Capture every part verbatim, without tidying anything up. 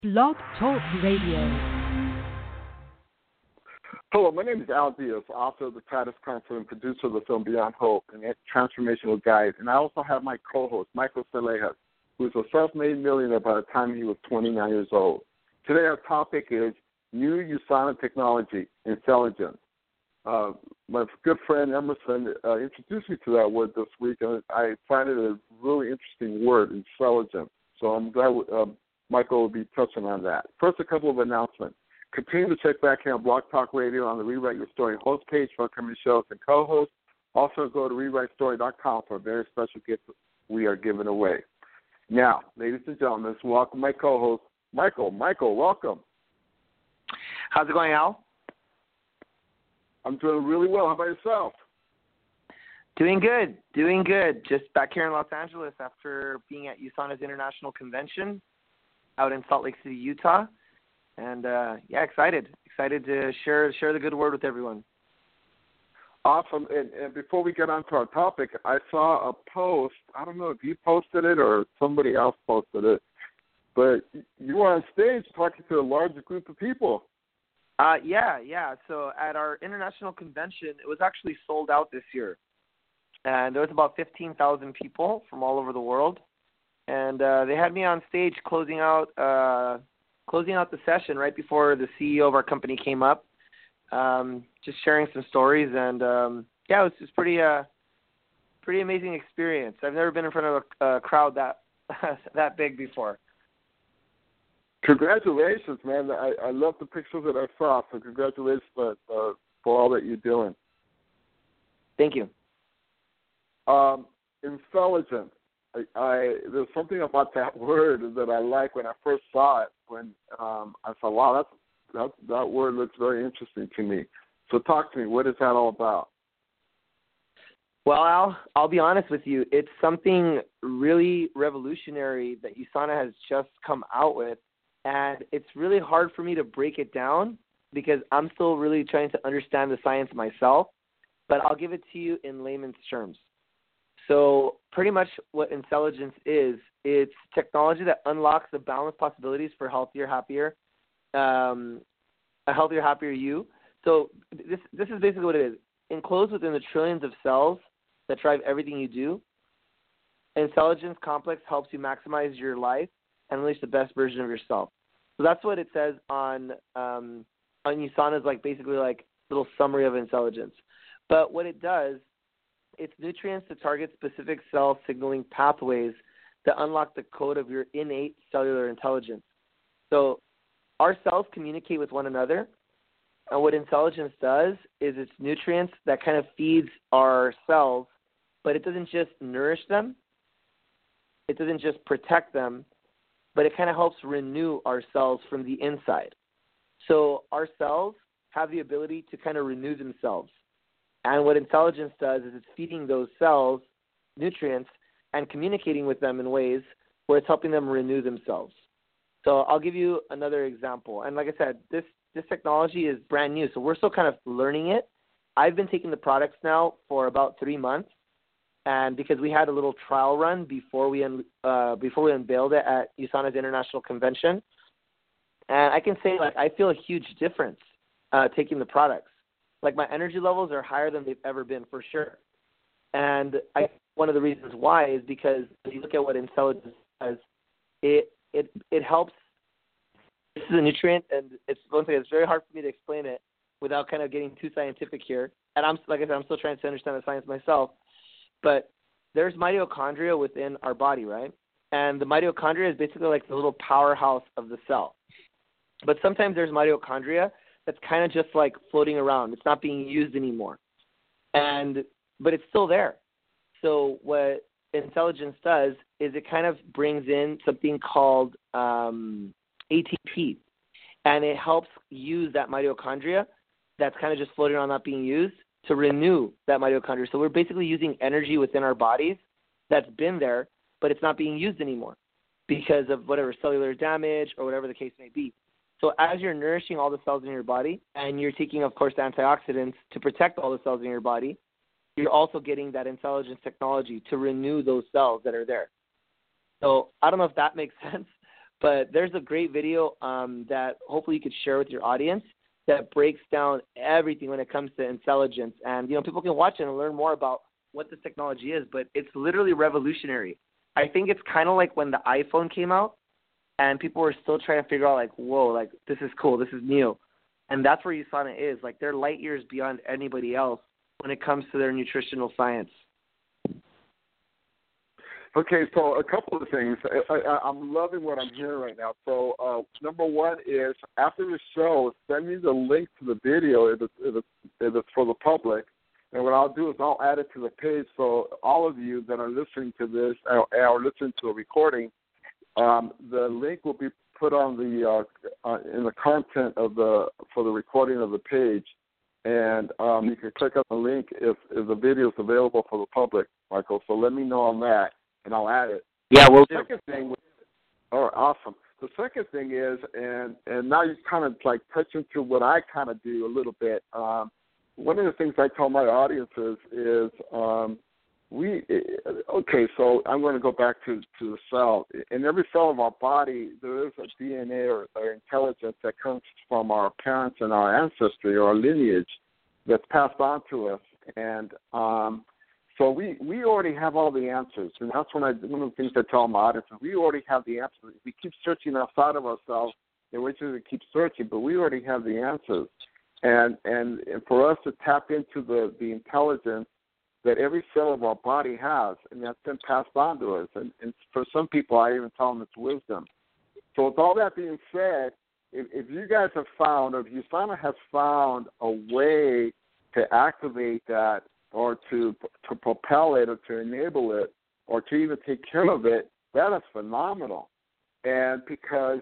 Blog Talk Radio. Hello, my name is Al Diaz, author of the Titus Council and producer of the film Beyond Hope and a Transformational Guide. And I also have my co-host, Michael Salejas, who is a self-made millionaire by the time he was twenty-nine years old. Today our topic is new USANA technology, intelligence. Uh, my good friend Emerson uh, introduced me to that word this week, and I find it a really interesting word, intelligence. So I'm glad uh, Michael will be touching on that. First, a couple of announcements. Continue to check back here on Blog Talk Radio on the Rewrite Your Story host page for upcoming shows and co-hosts. Also, go to rewrite story dot com for a very special gift we are giving away. Now, ladies and gentlemen, let's welcome my co-host, Michael. Michael, welcome. How's it going, Al? I'm doing really well. How about yourself? Doing good. Doing good. Just back here in Los Angeles after being at USANA's International Convention out in Salt Lake City, Utah. And, uh, yeah, excited. Excited to share share the good word with everyone. Awesome. And, and before we get on to our topic, I saw a post. I don't know if you posted it or somebody else posted it, but you were on stage talking to a larger group of people. Uh, yeah, yeah. So at our international convention, it was actually sold out this year. And there was about fifteen thousand people from all over the world. And uh, they had me on stage closing out uh, closing out the session right before the C E O of our company came up, um, just sharing some stories. And, um, yeah, it was just pretty uh, pretty amazing experience. I've never been in front of a, a crowd that that big before. Congratulations, man. I, I love the pictures that I saw, so congratulations for, uh, for all that you're doing. Thank you. Um, intelligent. I, I There's something about that word that I like when I first saw it, when um, I thought, wow, that's, that, that word looks very interesting to me. So talk to me. What is that all about? Well, Al, I'll be honest with you. It's something really revolutionary that USANA has just come out with. And it's really hard for me to break it down because I'm still really trying to understand the science myself, but I'll give it to you in layman's terms. So pretty much what intelligence is, it's technology that unlocks the boundless possibilities for healthier, happier, um, a healthier, happier you. So this this is basically what it is. Enclosed within the trillions of cells that drive everything you do, intelligence complex helps you maximize your life and unleash the best version of yourself. So that's what it says on um, on USANA's like basically like little summary of intelligence. But what it does, it's nutrients to target specific cell signaling pathways that unlock the code of your innate cellular intelligence. So our cells communicate with one another, and what intelligence does is it's nutrients that kind of feeds our cells, but it doesn't just nourish them. It doesn't just protect them, but it kind of helps renew our cells from the inside. So our cells have the ability to kind of renew themselves. And what intelligence does is it's feeding those cells nutrients and communicating with them in ways where it's helping them renew themselves. So I'll give you another example. And like I said, this, this technology is brand new, so we're still kind of learning it. I've been taking the products now for about three months. And because we had a little trial run before we uh, before we unveiled it at USANA's International Convention, and I can say like I feel a huge difference uh, taking the products. Like my energy levels are higher than they've ever been for sure. And I one of the reasons why is because if you look at what intelligence does, it it it helps. This is a nutrient, and it's one thing. It's very hard for me to explain it without kind of getting too scientific here. And I'm like I said, I'm still trying to understand the science myself. But there's mitochondria within our body, right? And the mitochondria is basically like the little powerhouse of the cell. But sometimes there's mitochondria that's kind of just like floating around. It's not being used anymore. And but it's still there. So what intelligence does is it kind of brings in something called um, A T P. And it helps use that mitochondria that's kind of just floating around not being used to renew that mitochondria. So we're basically using energy within our bodies that's been there, but it's not being used anymore because of whatever cellular damage or whatever the case may be. So as you're nourishing all the cells in your body, and you're taking, of course, antioxidants to protect all the cells in your body, you're also getting that intelligence technology to renew those cells that are there. So I don't know if that makes sense, But there's a great video um, that hopefully you could share with your audience that breaks down everything when it comes to intelligence. And, you know, people can watch it and learn more about what this technology is, but it's literally revolutionary. I think it's kind of like when the iPhone came out and people were still trying to figure out, like, whoa, like, this is cool, this is new. And that's where USANA is. Like, they're light years beyond anybody else when it comes to their nutritional science. Okay, so a couple of things. I, I, I'm loving what I'm hearing right now. So uh, number one is, after the show, send me the link to the video if it's, if it's, if it's for the public. And what I'll do is I'll add it to the page so all of you that are listening to this or, or listening to a recording, um, the link will be put on the uh, uh, in the content of the for the recording of the page. And um, you can click on the link if, if the video is available for the public, Michael. So let me know on that, and I'll add it. Yeah, we'll do. The second thing, oh, awesome. The second thing is, and, and now you kind of like touch into what I kind of do a little bit. Um, one of the things I tell my audiences is um, we, okay, so I'm going to go back to, to the cell. In every cell of our body, there is a D N A or, or intelligence that comes from our parents and our ancestry or our lineage that's passed on to us. And um, so we, we already have all the answers. And that's when I, one of the things I tell my audiences, we already have the answers. We keep searching outside of ourselves, and we just keep searching, but we already have the answers. And, and and for us to tap into the, the intelligence that every cell of our body has, and that's been passed on to us. And, and for some people, I even tell them it's wisdom. So with all that being said, if, if you guys have found, or if USANA has found a way to activate that or to to propel it or to enable it or to even take care of it, that is phenomenal. And because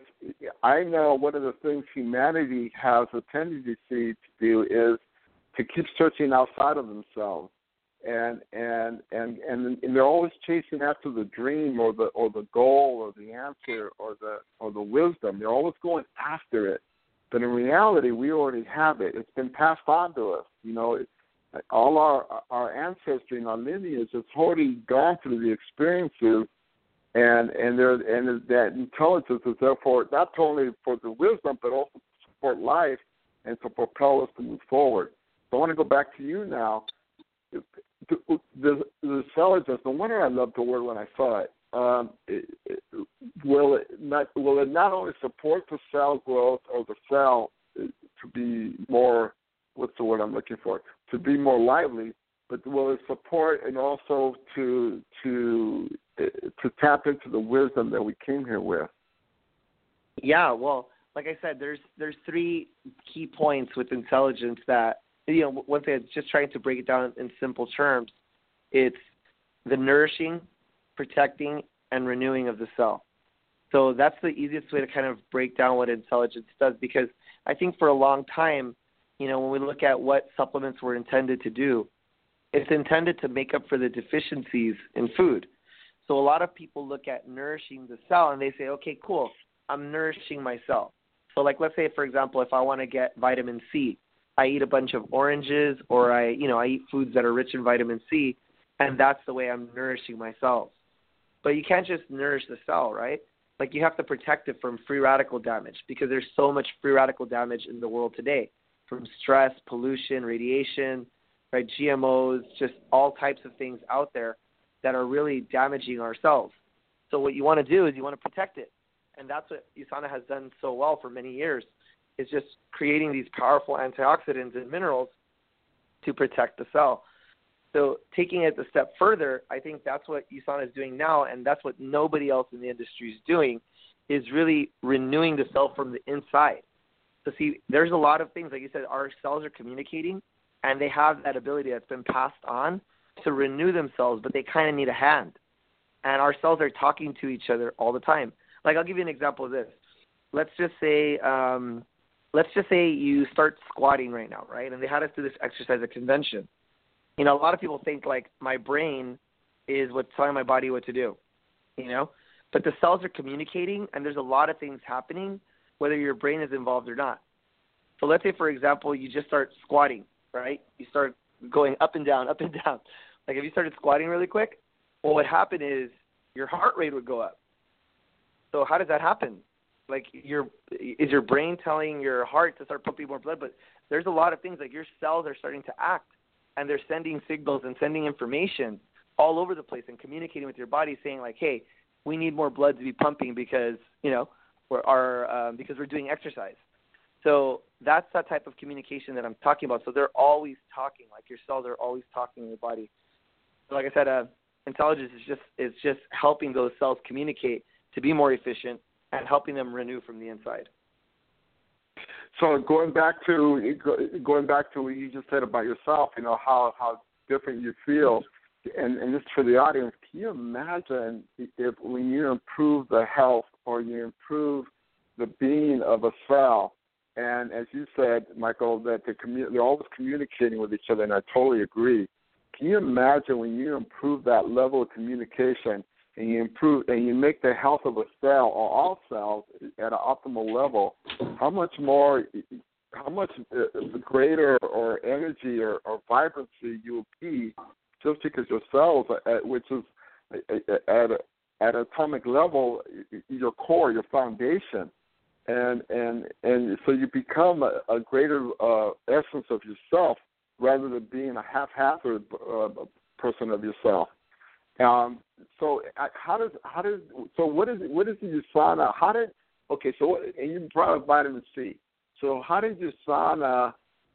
I know one of the things humanity has a tendency to do is to keep searching outside of themselves, and and and and, and they're always chasing after the dream or the or the goal or the answer or the or the wisdom. They're always going after it, but in reality, we already have it. It's been passed on to us. You know, it, all our our ancestry and our lineage has already gone through the experiences. And and there and that intelligence is therefore not only for the wisdom, but also to support life and to propel us to move forward. So I want to go back to you now. The, the, the intelligence. No wonder I loved the word when I saw it. Um, it, it. Will it not? Will it not only support the cell growth or the cell to be more? What's the word I'm looking for? To be more lively, but will it support and also to to to tap into the wisdom that we came here with? Yeah, well, like I said, there's there's three key points with intelligence that, you know, one thing, just trying to break it down in simple terms, it's the nourishing, protecting, and renewing of the cell. So that's the easiest way to kind of break down what intelligence does, because I think for a long time, you know, when we look at what supplements were intended to do, it's intended to make up for the deficiencies in food. So a lot of people look at nourishing the cell and they say, okay, cool, I'm nourishing my cell. So like, let's say, for example, if I want to get vitamin C, I eat a bunch of oranges or I, you know, I eat foods that are rich in vitamin C, and that's the way I'm nourishing my cells. But you can't just nourish the cell, right? Like, you have to protect it from free radical damage, because there's so much free radical damage in the world today, from stress, pollution, radiation, right, G M Os, just all types of things out there that are really damaging our cells. So what you want to do is you want to protect it. And that's what USANA has done so well for many years, is just creating these powerful antioxidants and minerals to protect the cell. So taking it a step further, I think that's what USANA is doing now, and that's what nobody else in the industry is doing, is really renewing the cell from the inside. So see, there's a lot of things, like you said, our cells are communicating, and they have that ability that's been passed on to renew themselves, but they kind of need a hand. And our cells are talking to each other all the time. Like, I'll give you an example of this. Let's just say, um, let's just say you start squatting right now, right? And they had us do this exercise at convention. You know, a lot of people think, like, my brain is what's telling my body what to do, you know? But the cells are communicating, and there's a lot of things happening, whether your brain is involved or not. So let's say, for example, you just start squatting, right? You start going up and down, up and down. Like, if you started squatting really quick, what would happen is your heart rate would go up. So how does that happen? like your is your brain telling your heart to start pumping more blood? But there's a lot of things like your cells are starting to act, and they're sending signals and sending information all over the place and communicating with your body, saying like, hey, we need more blood to be pumping because you know we're our um, because we're doing exercise. So that's that type of communication that I'm talking about. So they're always talking, like your cells are always talking in your body. So like I said, uh, intelligence is just is just helping those cells communicate to be more efficient and helping them renew from the inside. So going back to going back to what you just said about yourself, you know how, how different you feel, and, and just for the audience, can you imagine if when you improve the health or you improve the being of a cell? And as you said, Michael, that they're, commu- they're always communicating with each other, and I totally agree. Can you imagine when you improve that level of communication and you improve and you make the health of a cell or all cells at an optimal level, how much more, how much greater or energy or, or vibrancy you will be just because your cells, are at, which is at, at atomic level, your core, your foundation. And and and so you become a, a greater uh, essence of yourself rather than being a haphazard uh, person of yourself. Um, so how does how does so what is what is the USANA? How did okay? So what, and you brought up vitamin C. So how did USANA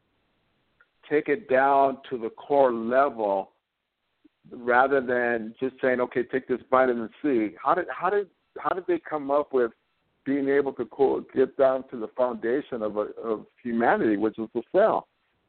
take it down to the core level rather than just saying, okay, take this vitamin C? How did how did how did they come up with being able to get down to the foundation of, a, of humanity, which is the cell?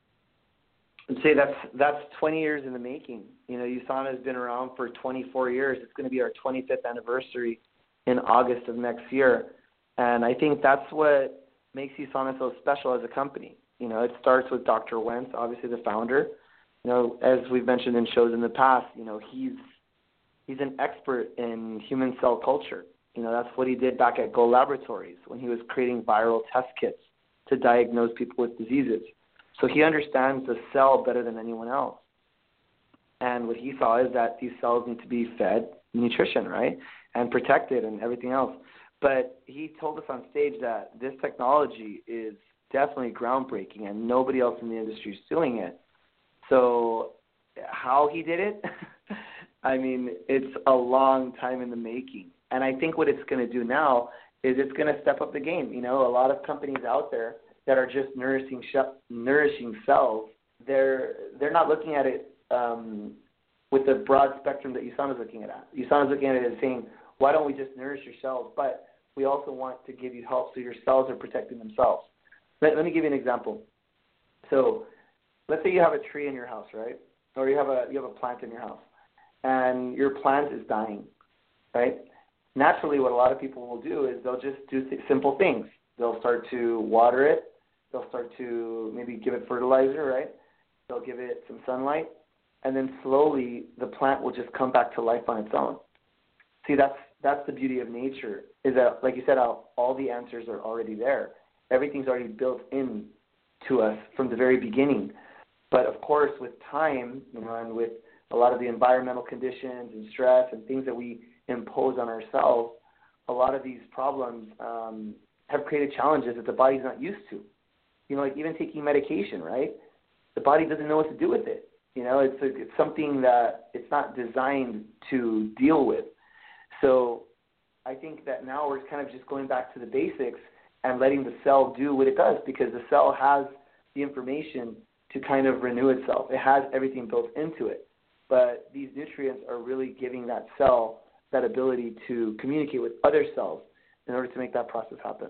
I'd say that's that's twenty years in the making. You know, USANA has been around for twenty-four years. It's going to be our twenty-fifth anniversary in August of next year. And I think that's what makes USANA so special as a company. You know, it starts with Doctor Wentz, obviously the founder. You know, as we've mentioned in shows in the past, you know, he's he's an expert in human cell culture. You know, that's what he did back at Go Laboratories when he was creating viral test kits to diagnose people with diseases. So he understands the cell better than anyone else. And what he saw is that these cells need to be fed nutrition, right, and protected and everything else. But he told us on stage that this technology is definitely groundbreaking and nobody else in the industry is doing it. So how he did it, I mean, it's a long time in the making. And I think what it's going to do now is it's going to step up the game. You know, a lot of companies out there that are just nourishing sh- nourishing cells, they're they're not looking at it um, with the broad spectrum that USANA is looking at it. USANA is looking at it as saying, why don't we just nourish your cells? But we also want to give you help so your cells are protecting themselves. Let, let me give you an example. So let's say you have a tree in your house, right? Or you have a you have a plant in your house, and your plant is dying, right? Naturally, what a lot of people will do is they'll just do th- simple things. They'll start to water it. They'll start to maybe give it fertilizer, right? They'll give it some sunlight. And then slowly the plant will just come back to life on its own. See, that's that's the beauty of nature, is that, like you said, all, all the answers are already there. Everything's already built in to us from the very beginning. But, of course, with time, you know, and with a lot of the environmental conditions and stress and things that we impose on ourselves, a lot of these problems um, have created challenges that the body's not used to. You know, like even taking medication, right? The body doesn't know what to do with it. You know, it's a, it's something that it's not designed to deal with. So I think that now we're kind of just going back to the basics and letting the cell do what it does, because the cell has the information to kind of renew itself. It has everything built into it. But these nutrients are really giving that cell that ability to communicate with other cells in order to make that process happen.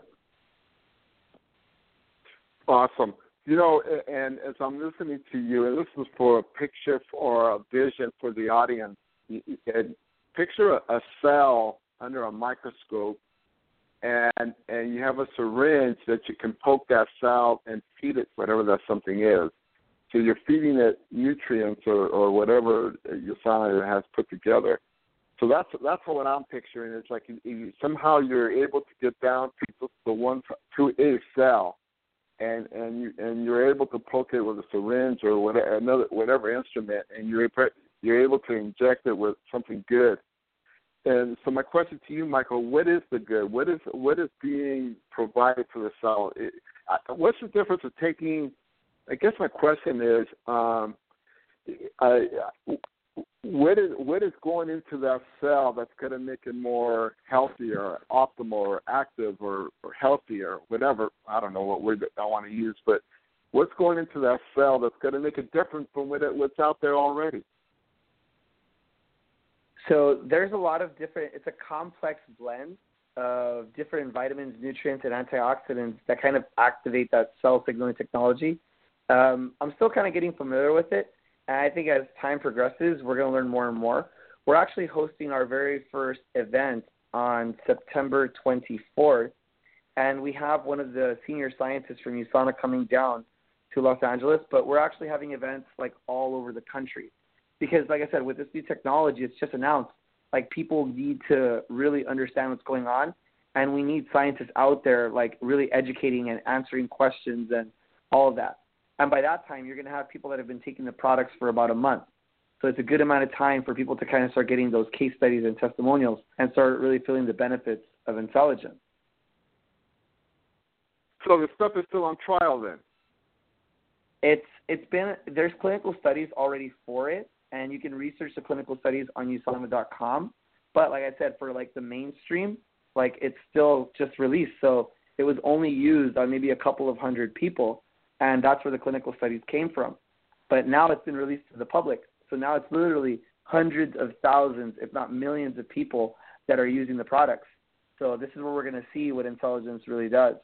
Awesome. You know, and as I'm listening to you, and this is for a picture or a vision for the audience, picture a cell under a microscope, and and you have a syringe that you can poke that cell and feed it whatever that something is. So you're feeding it nutrients or, or whatever your cell has put together. So that's that's what I'm picturing. It's like you, you, somehow you're able to get down to the one to a cell, and and you and you're able to poke it with a syringe or whatever another whatever instrument, and you're you're able to inject it with something good. and so my question to you, Michael, what is the good? What is what is being provided to the cell? It, I, what's the difference of taking? I guess my question is, um, I, what is what is going into that cell that's going to make it more healthier, optimal, or active, or, or healthier, whatever? I don't know what word I want to use, but what's going into that cell that's going to make it different from what it, what's out there already? So there's a lot of different, it's a complex blend of different vitamins, nutrients, and antioxidants that kind of activate that cell signaling technology. Um, I'm still kind of getting familiar with it, and I think as time progresses, we're going to learn more and more. We're actually hosting our very first event on September twenty-fourth, and we have one of the senior scientists from USANA coming down to Los Angeles, but we're actually having events like all over the country. Because, like I said, with this new technology, it's just announced, like, people need to really understand what's going on, and we need scientists out there, like, really educating and answering questions and all of that. And by that time, you're going to have people that have been taking the products for about a month. So it's a good amount of time for people to kind of start getting those case studies and testimonials and start really feeling the benefits of Intelligence. So the stuff is still on trial then? It's It's been, there's clinical studies already for it, and you can research the clinical studies on U S A N A dot com. But like I said, for like the mainstream, like it's still just released. So it was only used on maybe a couple of hundred people, and that's where the clinical studies came from. But now it's been released to the public. So now it's literally hundreds of thousands, if not millions of people that are using the products. So this is where we're going to see what Intelligence really does.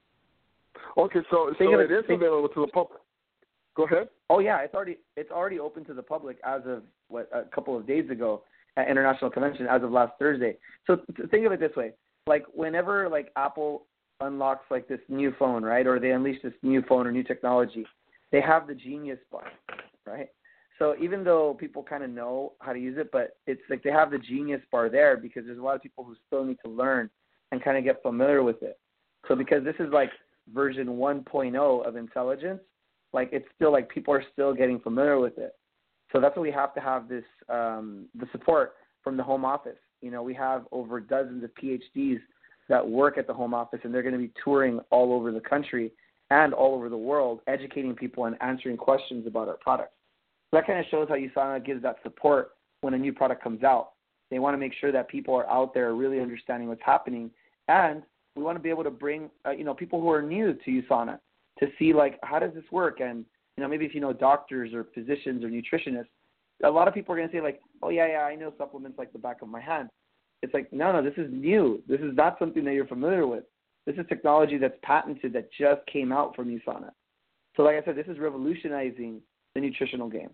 Okay, so, so it is available to the public. Go ahead. Oh yeah, it's already it's already open to the public as of what a couple of days ago at International Convention, as of last Thursday. So th- think of it this way: like whenever like Apple unlocks like this new phone, right, or they unleash this new phone or new technology, they have the Genius bar, right? So even though people kind of know how to use it, but it's like they have the Genius bar there because there's a lot of people who still need to learn and kind of get familiar with it. So because this is like version one point oh of Intelligence, like it's still like people are still getting familiar with it. So that's why we have to have this, um, the support from the Home Office. You know, we have over dozens of P H Ds that work at the Home Office, and they're going to be touring all over the country and all over the world, educating people and answering questions about our products. So that kind of shows how USANA gives that support when a new product comes out. They want to make sure that people are out there really understanding what's happening, and we want to be able to bring, uh, you know, people who are new to USANA to see, like, how does this work? And, you know, maybe if you know doctors or physicians or nutritionists, a lot of people are going to say, like, oh, yeah, yeah, I know supplements like the back of my hand. It's like, no, no, this is new. This is not something that you're familiar with. This is technology that's patented that just came out from USANA. So like I said, this is revolutionizing the nutritional game.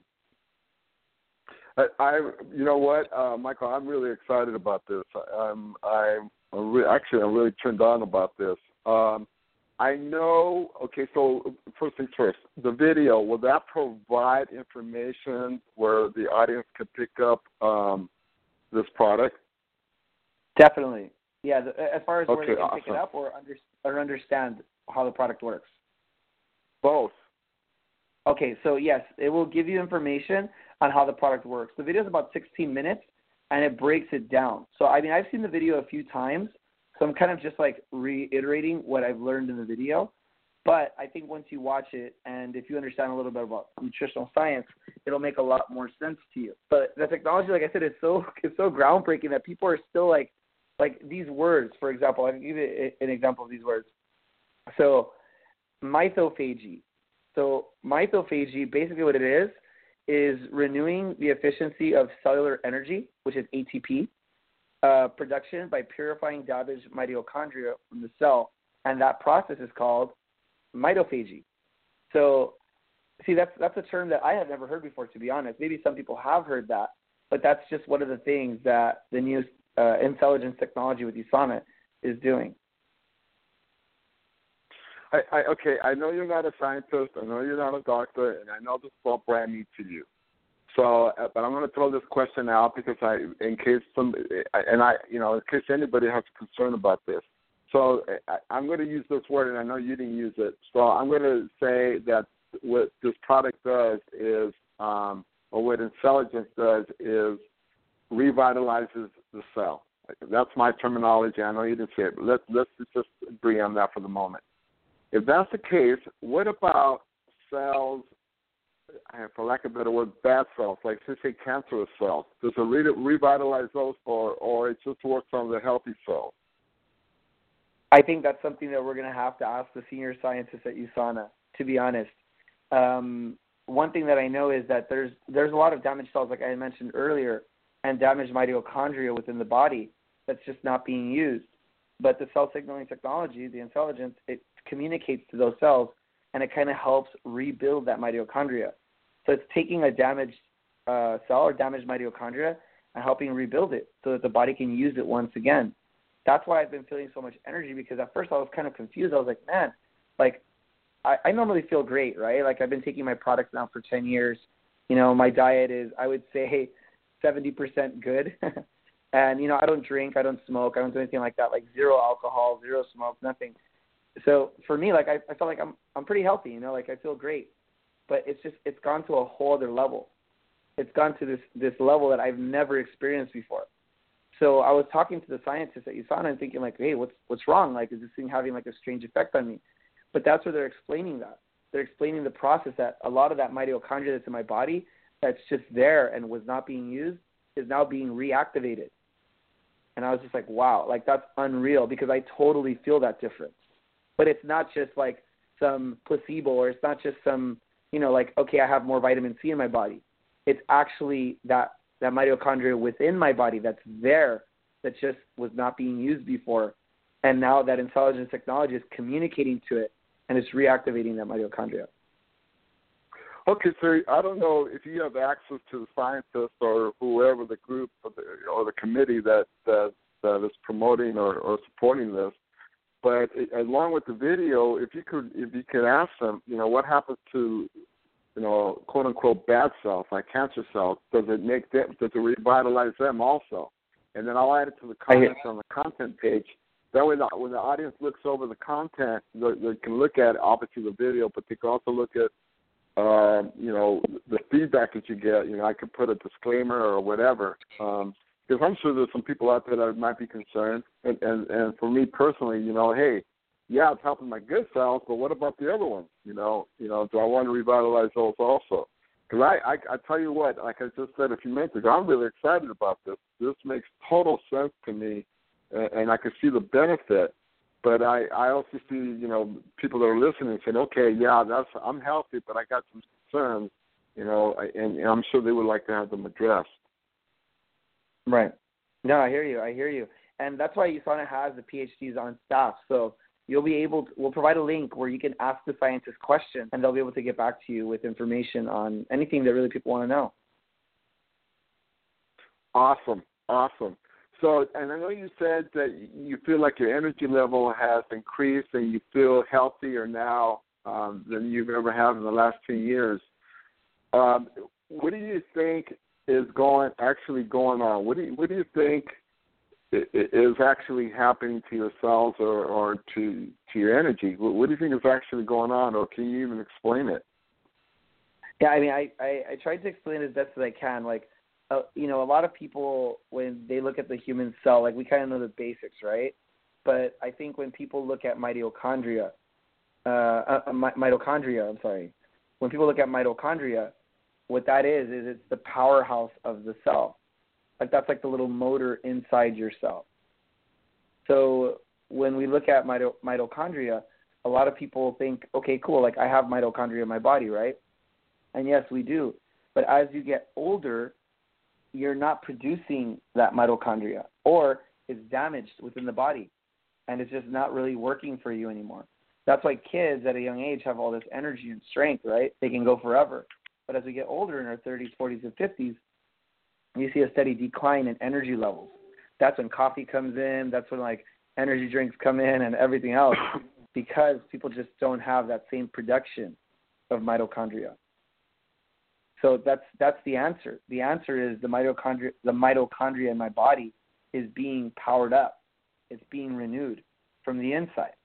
I, I you know what, uh, Michael, I'm really excited about this. I'm, I'm re- actually, I'm really turned on about this. Um, I know, okay, so first things first, the video, will that provide information where the audience can pick up um, this product? Definitely. Yeah, the, as far as okay, where they can awesome. pick it up or, under, or understand how the product works. Both. Okay, so yes, it will give you information on how the product works. The video is about sixteen minutes, and it breaks it down. So, I mean, I've seen the video a few times, so I'm kind of just like reiterating what I've learned in the video. But I think once you watch it, and if you understand a little bit about nutritional science, it'll make a lot more sense to you. But the technology, like I said, is so is so groundbreaking that people are still like, like these words, for example, I can give you an example of these words. So, mitophagy. So, mitophagy, basically what it is, is renewing the efficiency of cellular energy, which is A T P, uh, production by purifying damaged mitochondria from the cell. And that process is called mitophagy. So, see, that's that's a term that I have never heard before, to be honest. Maybe some people have heard that, but that's just one of the things that the new uh, Intelligence technology with USANA is doing. I, I, okay, I know you're not a scientist, I know you're not a doctor, and I know this is all brand new to you. So, uh, but I'm going to throw this question out because I, in case some, and I, you know, in case anybody has a concern about this. So I, I'm going to use this word, and I know you didn't use it. So I'm going to say that what this product does is, um, or what Intelligence does is, revitalizes the cell. That's my terminology. I know you didn't say it, but let's, let's just agree on that for the moment. If that's the case, what about cells, for lack of a better word, bad cells, like, let's say, cancerous cells? Does it re- revitalize those, or, or it just works on the healthy cells? I think that's something that we're going to have to ask the senior scientists at USANA, to be honest. Um, one thing that I know is that there's there's a lot of damaged cells, like I mentioned earlier, and damaged mitochondria within the body that's just not being used. But the cell signaling technology, the intelligence, it communicates to those cells, and it kind of helps rebuild that mitochondria. So it's taking a damaged uh, cell or damaged mitochondria and helping rebuild it so that the body can use it once again. That's why I've been feeling so much energy, because at first I was kind of confused. I was like, man, like, I, I normally feel great, right? Like, I've been taking my products now for ten years. You know, my diet is, I would say, seventy percent good. And, you know, I don't drink, I don't smoke, I don't do anything like that, like zero alcohol, zero smoke, nothing. So for me, like, I, I felt like I'm I'm pretty healthy, you know, like I feel great. But it's just, it's gone to a whole other level. It's gone to this, this level that I've never experienced before. So I was talking to the scientists at USANA and thinking, like, hey, what's what's wrong? Like, is this thing having, like, a strange effect on me? But that's where they're explaining that. They're explaining the process that a lot of that mitochondria that's in my body that's just there and was not being used is now being reactivated. And I was just like, wow, like, that's unreal, because I totally feel that difference. But it's not just, like, some placebo, or it's not just some, you know, like, okay, I have more vitamin C in my body. It's actually that that mitochondria within my body that's there that just was not being used before. And now that intelligence technology is communicating to it, and it's reactivating that mitochondria. Okay, so I don't know if you have access to the scientists or whoever the group or the, or the committee that, that, that is promoting or, or supporting this, but it, along with the video, if you could if you could ask them, you know, what happens to, you know, quote unquote bad cells like cancer cells? Does it make them? Does it revitalize them also? And then I'll add it to the comments on the content page. That way, the, when the audience looks over the content, they, they can look at obviously the video, but they can also look at, uh, you know, the feedback that you get. You know, I could put a disclaimer or whatever, um, because I'm sure there's some people out there that might be concerned. And, and and for me personally, you know, hey, yeah, it's helping my good cells, but what about the other ones? You know, you know, do I want to revitalize those also? Because I, I, I tell you what, like I just said a few minutes ago, I'm really excited about this. This makes total sense to me, and, and I can see the benefit. But I, I also see, you know, people that are listening saying, okay, yeah, that's I'm healthy, but I got some concerns, you know, and, and I'm sure they would like to have them addressed. Right. No, I hear you. I hear you. And that's why USANA has the P H Ds on staff. So you'll be able to, we'll provide a link where you can ask the scientists questions, and they'll be able to get back to you with information on anything that really people want to know. Awesome. Awesome. So, and I know you said that you feel like your energy level has increased and you feel healthier now um, than you've ever had in the last two years. Um, what do you think is going actually going on? What do you, what do you think is actually happening to your cells or, or to to your energy? What, what do you think is actually going on, or can you even explain it? Yeah, I mean, I, I, I tried to explain it as best as I can. Like, uh, you know, a lot of people, when they look at the human cell, like, we kind of know the basics, right? But I think when people look at mitochondria, uh, uh, mitochondria, I'm sorry, when people look at mitochondria, what that is, is it's the powerhouse of the cell. Like, that's like the little motor inside your cell. So when we look at mito- mitochondria, a lot of people think, okay, cool, like I have mitochondria in my body, right? And yes, we do. But as you get older, you're not producing that mitochondria, or it's damaged within the body, and it's just not really working for you anymore. That's why kids at a young age have all this energy and strength, right? They can go forever. But as we get older in our thirties, forties, and fifties, you see a steady decline in energy levels. That's when coffee comes in. That's when, like, energy drinks come in and everything else, because people just don't have that same production of mitochondria. So that's that's the answer. The answer is the mitochondria, the mitochondria in my body is being powered up. It's being renewed from the inside.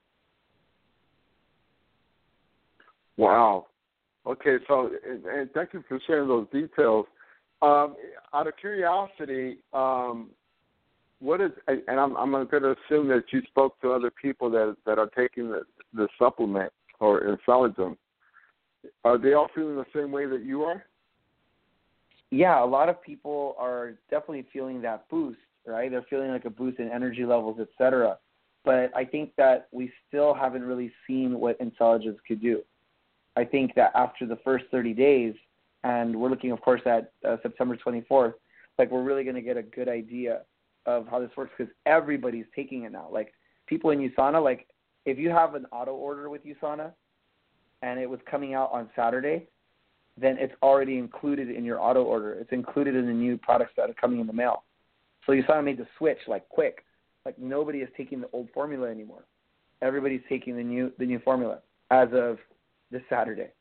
Wow. Okay, so and, and thank you for sharing those details. Um, out of curiosity, um, what is, and I'm, I'm going to assume that you spoke to other people that that are taking the, the supplement or Intelligent. Are they all feeling the same way that you are? Yeah, a lot of people are definitely feeling that boost, right? They're feeling like a boost in energy levels, et cetera. But I think that we still haven't really seen what Intelligence could do. I think that after the first thirty days, and we're looking, of course, at uh, September twenty-fourth, like we're really going to get a good idea of how this works because everybody's taking it now. Like people in USANA, like if you have an auto order with USANA and it was coming out on Saturday, then it's already included in your auto order. It's included in the new products that are coming in the mail. So USANA made the switch like quick. Like nobody is taking the old formula anymore. Everybody's taking the new the new formula as of this Saturday.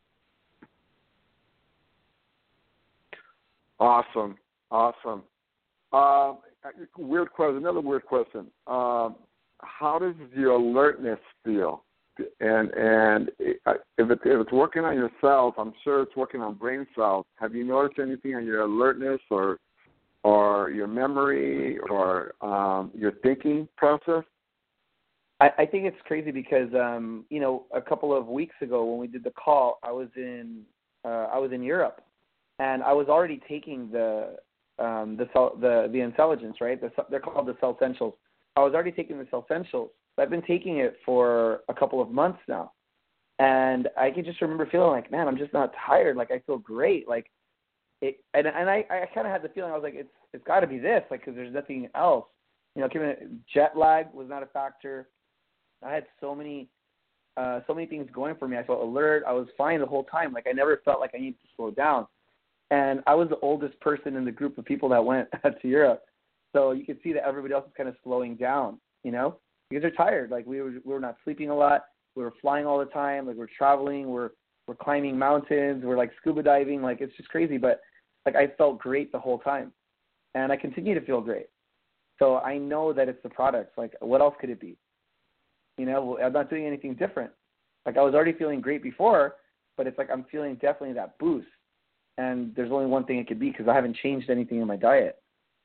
Awesome, awesome. Uh, weird question. Another weird question. Um, how does your alertness feel? And and if, it, if it's working on your cells, I'm sure it's working on brain cells. Have you noticed anything on your alertness or or your memory or um, your thinking process? I, I think it's crazy because um, you know a couple of weeks ago when we did the call, I was in uh, I was in Europe, and I was already taking the um, the cell, the the Intelligence, right? The, they're called the Cell Essentials. I was already taking the Cell Essentials. I've been taking it for a couple of months now, and I can just remember feeling like, man, I'm just not tired. Like I feel great. Like it, and and I, I kind of had the feeling I was like, it's it's got to be this, like because there's nothing else. You know, given jet lag was not a factor. I had so many uh, so many things going for me. I felt alert. I was fine the whole time. Like I never felt like I needed to slow down. And I was the oldest person in the group of people that went to Europe, so you could see that everybody else was kind of slowing down. You know. Because they're tired. Like we were, we were not sleeping a lot. We were flying all the time. Like we're traveling. We're we're climbing mountains. We're like scuba diving. Like it's just crazy. But like I felt great the whole time, and I continue to feel great. So I know that it's the products. Like what else could it be? You know, I'm not doing anything different. Like I was already feeling great before, but it's like I'm feeling definitely that boost. And there's only one thing it could be because I haven't changed anything in my diet.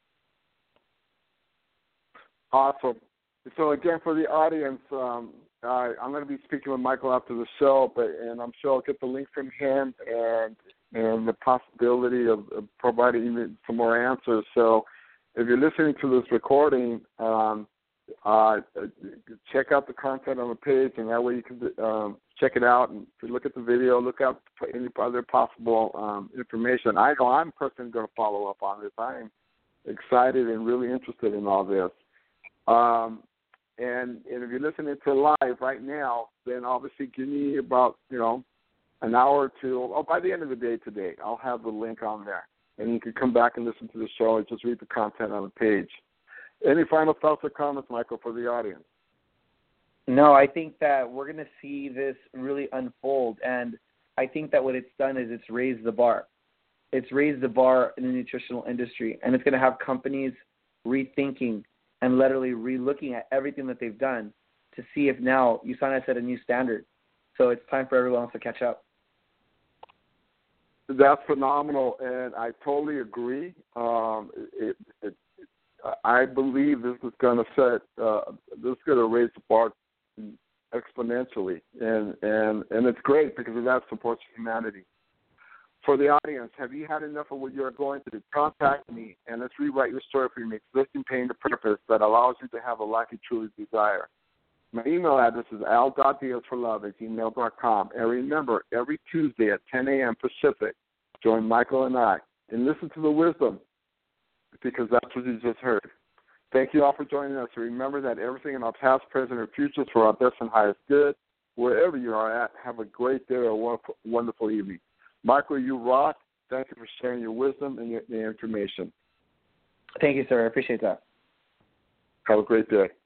Awesome. So again, for the audience, um, uh, I'm going to be speaking with Michael after the show, but and I'm sure I'll get the link from him and and the possibility of, of providing even some more answers. So if you're listening to this recording, um, uh, check out the content on the page, and that way you can um, check it out and look at the video, look up any other possible um, information. I know I'm personally going to follow up on this. I am excited and really interested in all this. Um, And, and if you're listening to live right now, then obviously give me about, you know, an hour or two. Oh, by the end of the day today, I'll have the link on there. And you can come back and listen to the show and just read the content on the page. Any final thoughts or comments, Michael, for the audience? No, I think that we're going to see this really unfold. And I think that what it's done is it's raised the bar. It's raised the bar in the nutritional industry. And it's going to have companies rethinking and literally re-looking at everything that they've done to see if now USANA set a new standard. So it's time for everyone else to catch up. That's phenomenal, and I totally agree. Um, it, it, it, I believe this is going to set, uh, this is going to raise the bar exponentially, and, and, and it's great because that supports humanity. For the audience, have you had enough of what you're going through? Contact me, and let's rewrite your story for you, existing pain to purpose that allows you to have a life you truly desire. My email address is al dot diaz for love at gmail dot com. And remember, every Tuesday at ten a.m. Pacific, join Michael and I and listen to the wisdom because that's what you just heard. Thank you all for joining us. Remember that everything in our past, present, and future is for our best and highest good. Wherever you are at, have a great day or a wonderful, wonderful evening. Michael, you rock. Thank you for sharing your wisdom and your, your information. Thank you, sir. I appreciate that. Have a great day.